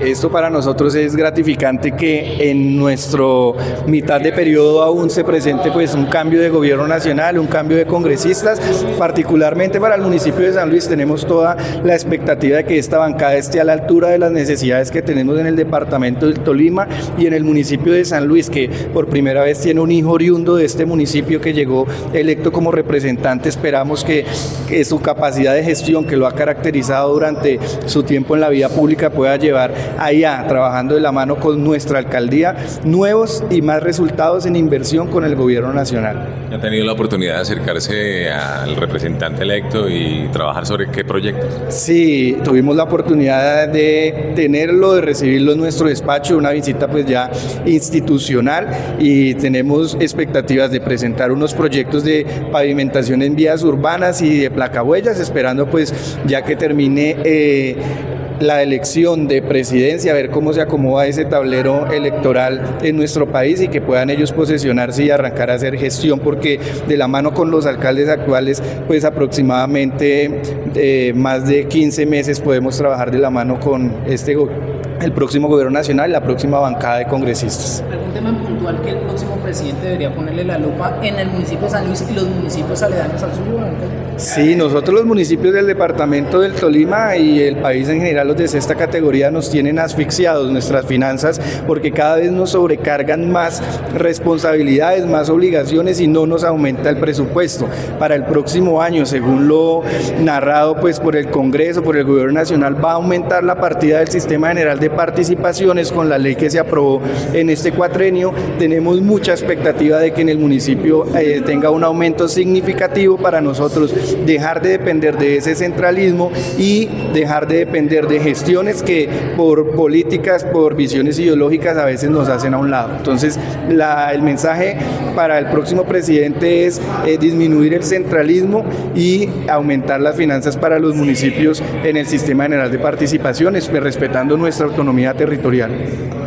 esto para nosotros es gratificante que en nuestro mitad de periodo aún se presente pues un cambio de gobierno nacional, un cambio de congresistas, particularmente para el municipio de San Luis tenemos toda la expectativa de que esta bancada esté a la altura de las necesidades que tenemos en el departamento del Tolima y en el municipio de San Luis, que por primera vez tiene un hijo oriundo de este municipio que llegó electo como representante. Esperamos que su capacidad de gestión que lo ha caracterizado durante su tiempo en la vida pública pueda llevar allá, trabajando de la mano con nuestra alcaldía, nuevos y más resultados en inversión con el gobierno nacional. ¿Ha tenido la oportunidad de acercarse al representante electo y trabajar sobre qué proyectos? Sí, tuvimos la oportunidad de tenerlo, de recibirlo en nuestro despacho, una visita pues ya institucional, y tenemos expectativas de presentar unos proyectos de pavimentación en vías urbanas y de placahuellas, esperando pues ya que termine la elección de presidencia, a ver cómo se acomoda ese tablero electoral en nuestro país y que puedan ellos posesionarse y arrancar a hacer gestión, porque de la mano con los alcaldes actuales, pues aproximadamente más de 15 meses podemos trabajar de la mano con el próximo gobierno nacional y la próxima bancada de congresistas. ¿Algún tema en puntual que el próximo presidente debería ponerle la lupa en el municipio de San Luis y los municipios aledaños al suyo? Sí, nosotros los municipios del departamento del Tolima y el país en general, los de sexta categoría, nos tienen asfixiados nuestras finanzas porque cada vez nos sobrecargan más responsabilidades, más obligaciones y no nos aumenta el presupuesto. Para el próximo año, según lo narrado pues por el Congreso, por el Gobierno Nacional, va a aumentar la partida del Sistema General de Participaciones con la ley que se aprobó en este cuatrenio. Tenemos mucha expectativa de que en el municipio tenga un aumento significativo para nosotros, dejar de depender de ese centralismo y dejar de depender de gestiones que por políticas, por visiones ideológicas a veces nos hacen a un lado. Entonces el mensaje para el próximo presidente es disminuir el centralismo y aumentar las finanzas para los municipios en el Sistema General de Participaciones, respetando nuestra autonomía territorial.